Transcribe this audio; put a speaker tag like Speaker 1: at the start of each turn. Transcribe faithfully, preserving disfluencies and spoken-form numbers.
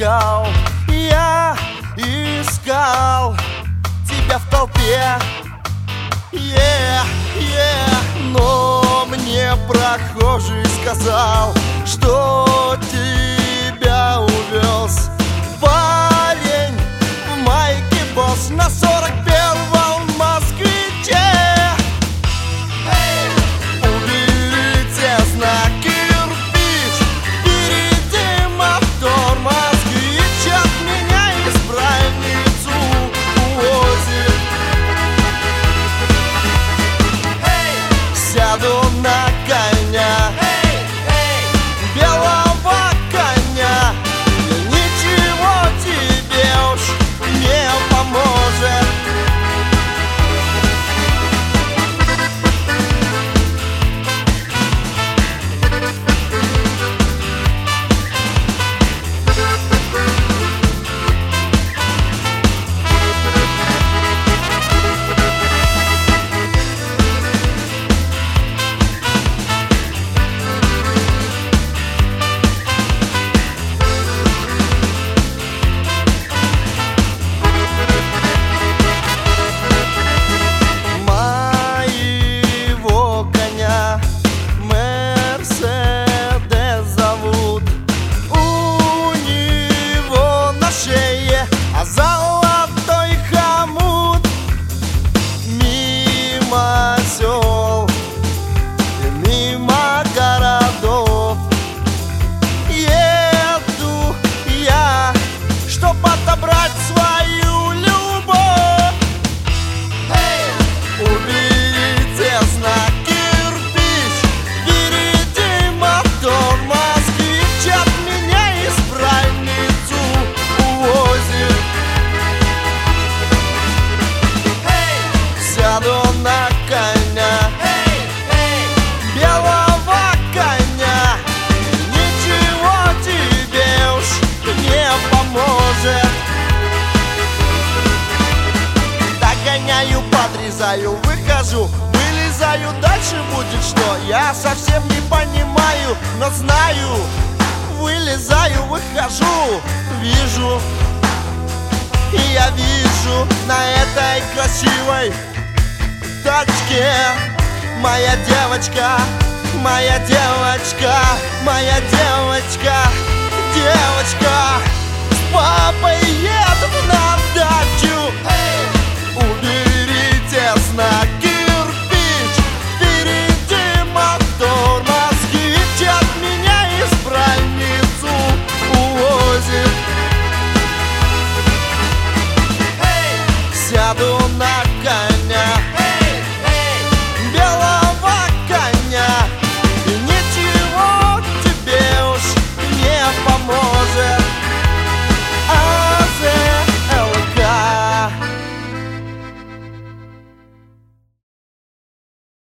Speaker 1: искал, я искал тебя в толпе, yeah, yeah. Но мне прохожий сказал, что тебя увез парень в майке босс на сорок первом москвиче. Уберите знак кирпич, впереди мотор, москвич от меня избранницу увозит. Сяду на коня, белого коня, и ничего тебе уж не поможет. А золотой хомут мимо сел и мимо городов еду я, чтоб отобрать свою любовь. Уберите знак кирпич, впереди мотор, москвич от меня избранницу увозит. Сяду на коня, белого коня, ничего тебе уж не поможет. Догоняю, подрезаю, выхожу, вылезаю, дальше будет что? Я совсем не понимаю, но знаю. Вылезаю, выхожу, вижу, и я вижу на этой красивой тачке моя девочка, моя девочка, моя девочка, девочка с папой едут на дачу. Уберите знак кирпич, впереди мотор, москвич от меня избранницу увозит. Сяду на коня, белого коня, и ничего тебе уж не поможет.